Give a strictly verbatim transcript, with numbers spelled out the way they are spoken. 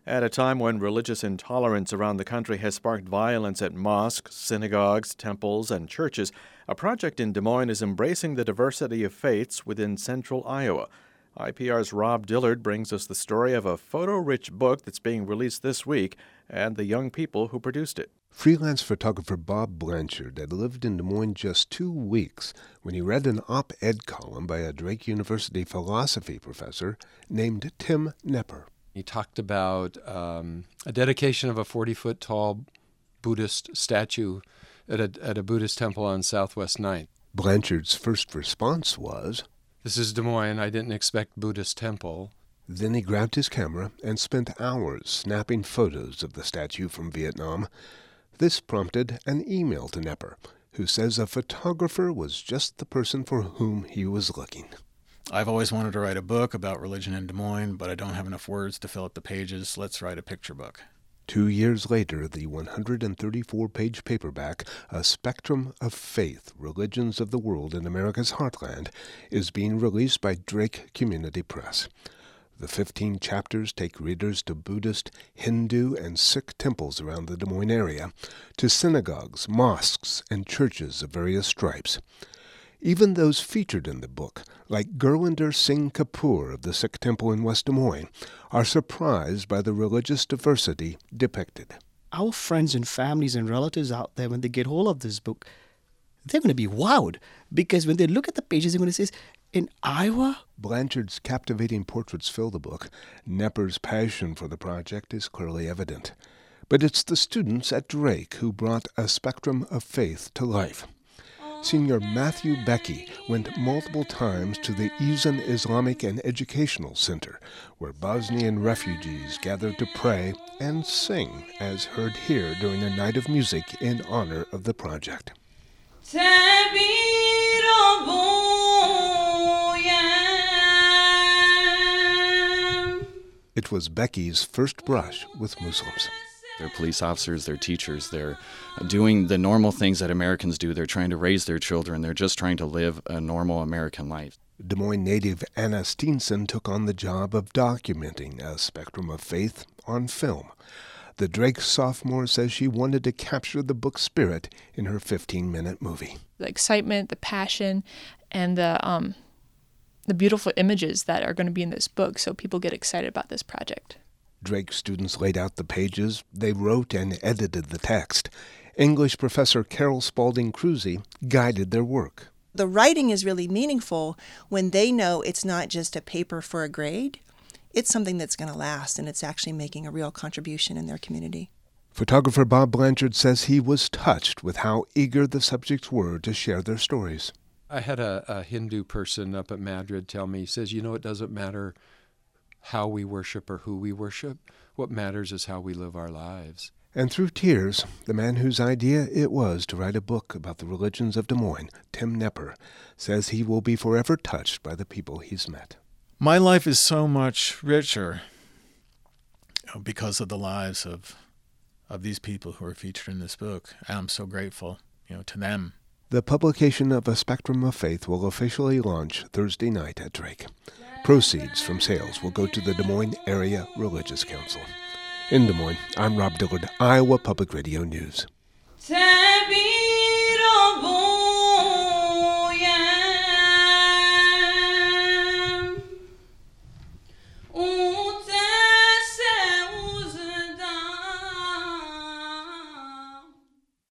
At a time when religious intolerance around the country has sparked violence at mosques, synagogues, temples, and churches, a project in Des Moines is embracing the diversity of faiths within central Iowa. I P R's Rob Dillard brings us the story of a photo-rich book that's being released this week and the young people who produced it. Freelance photographer Bob Blanchard had lived in Des Moines just two weeks when he read an op-ed column by a Drake University philosophy professor named Tim Knepper. He talked about um, a dedication of a forty-foot-tall Buddhist statue at a, at a Buddhist temple on Southwest ninth. Blanchard's first response was, "This is Des Moines. I didn't expect Buddhist temple." Then he grabbed his camera and spent hours snapping photos of the statue from Vietnam. This prompted an email to Knepper, who says a photographer was just the person for whom he was looking. "I've always wanted to write a book about religion in Des Moines, but I don't have enough words to fill up the pages. Let's write a picture book." Two years later, the one hundred thirty-four page paperback, A Spectrum of Faith, Religions of the World in America's Heartland, is being released by Drake Community Press. The fifteen chapters take readers to Buddhist, Hindu, and Sikh temples around the Des Moines area, to synagogues, mosques, and churches of various stripes. Even those featured in the book, like Gurwinder Singh Kapoor of the Sikh Temple in West Des Moines, are surprised by the religious diversity depicted. Our friends and families and relatives out there, when they get hold of this book, they're going to be wowed, because when they look at the pages, they're going to say, in Iowa? Blanchard's captivating portraits fill the book. Knepper's passion for the project is clearly evident. But it's the students at Drake who brought A Spectrum of Faith to life. Senior Matthew Becky went multiple times to the Ezan Islamic and Educational Center, where Bosnian refugees gathered to pray and sing, as heard here during a night of music in honor of the project. It was Becky's first brush with Muslims. They're police officers, they're teachers, they're doing the normal things that Americans do. They're trying to raise their children. They're just trying to live a normal American life. Des Moines native Anna Steenson took on the job of documenting A Spectrum of Faith on film. The Drake sophomore says she wanted to capture the book's spirit in her fifteen-minute movie. The excitement, the passion, and the um, the beautiful images that are going to be in this book, so people get excited about this project. Drake students laid out the pages. They wrote and edited the text. English professor Carol Spalding Cruzy guided their work. The writing is really meaningful when they know it's not just a paper for a grade. It's something that's going to last, and it's actually making a real contribution in their community. Photographer Bob Blanchard says he was touched with how eager the subjects were to share their stories. I had a, a Hindu person up at Madrid tell me, he says, you know, it doesn't matter how we worship or who we worship. What matters is how we live our lives. And through tears, the man whose idea it was to write a book about the religions of Des Moines, Tim Knepper, says he will be forever touched by the people he's met. My life is so much richer because of the lives of of these people who are featured in this book. And I'm so grateful, you know, to them. The publication of A Spectrum of Faith will officially launch Thursday night at Drake. Proceeds from sales will go to the Des Moines Area Religious Council. In Des Moines, I'm Rob Dillard, Iowa Public Radio News.